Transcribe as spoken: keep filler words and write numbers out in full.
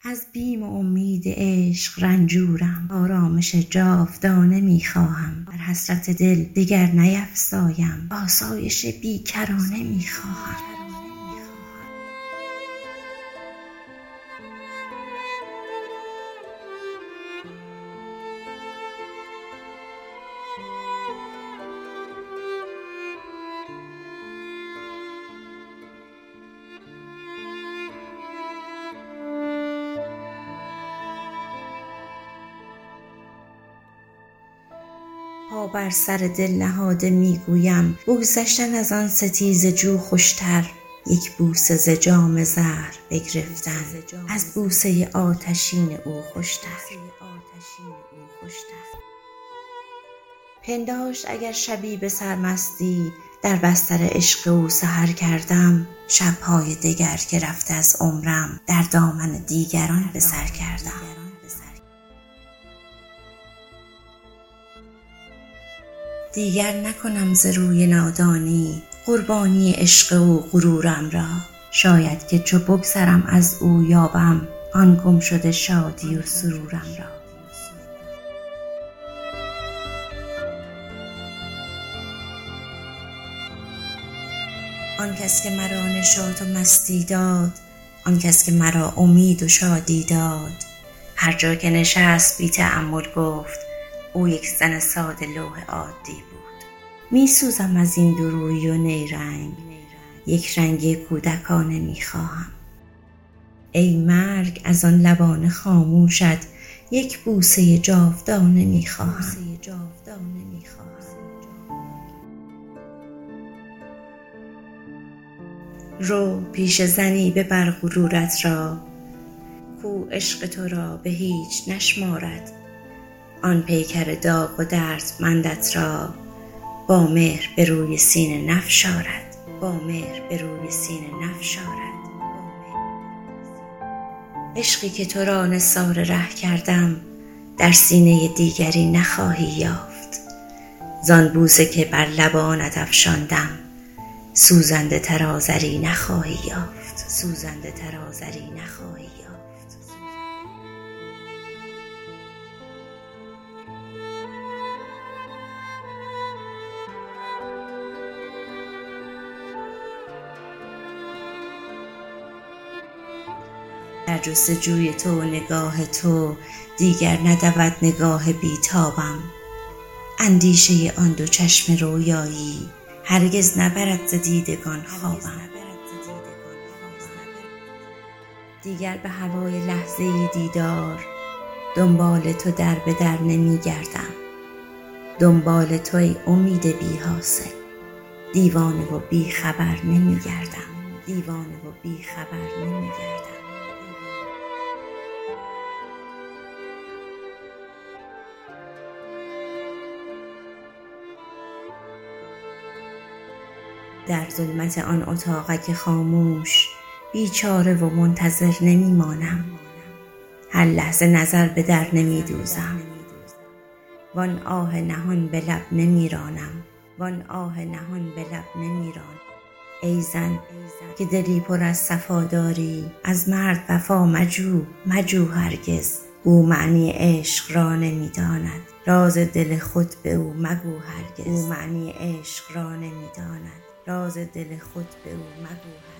از بیم و امید عشق رنجورم، آرامش جاودانه میخواهم. بر حسرت دل دگر نیفزایم، آسایش بیکرانه میخواهم. پا بر سر دل نهاده میگویم، بگذشتن از آن ستیزه جو خوشتر. یک بوسه ز جام زهر بگرفتن، از بوسه آتشین او خوشتر. پنداشت اگر شبی به سرمستی، در بستر عشق او سحر کردم. شبهای دگر که رفته از عمرم، در دامن دیگران به سر کردم. دیگر نکنم ز روی نادانی، قربانی عشق او غرورم را. شاید که چو بگذرم از او یابم، آن گم شده شادی و سرورم را. آن کس که مرا نشاط و مستی داد، آن کس که مرا امید و شادی داد. هر جا که نشست بی تأمل گفت، او یک زن ساده لوح عادی بود. می سوزم از این دو رویی و نیرنگ، یک رنگی کودکانه می خواهم. ای مرگ از آن لبان خاموشت، یک بوسه جاودانه می خواهم. رو پیش زنی ببر غرورت را، کو عشق تو را به هیچ نشمارد. آن پیکر داغ و دردمندت را، با مهر به روی سینه نفشارد. با مهر به روی سینه نفشارد. عشقی که تو را نثار ره کردم، در سینه دیگری نخواهی یافت. زان بوسه که بر لبانت افشاندم، سوزنده تر آذری نخواهی یافت. سوزنده تر آذری نخواهی یافت. در جستجوی تو و نگاه تو، دیگر ندود نگاه بیتابم. اندیشه آن دو چشم رویایی، هرگز نبرد ز دیدگان خوابم. دیگر به هوای لحظه‌ای دیدار، دنبال تو در به در نمی گردم. دنبال تو ای امید بی حاصل، دیوانه و بی خبر نمی گردم. دیوانه و بی خبر نمی گردم. در ظلمت آن اتاقک خاموش، بیچاره و منتظر نمی مانم. هر لحظه نظر به در نمی دوزم، وان آه نهان به لب نمی رانم. وان آه نهان به لب نمی رانم. ای زن که دلی پر از صفا داری، از مرد وفا مجو مجو هرگز. او معنی عشق را نمی داند، راز دل خود به او مگو هرگز. او معنی عشق را نمی داند، راز دل خود به او مگو هرگز.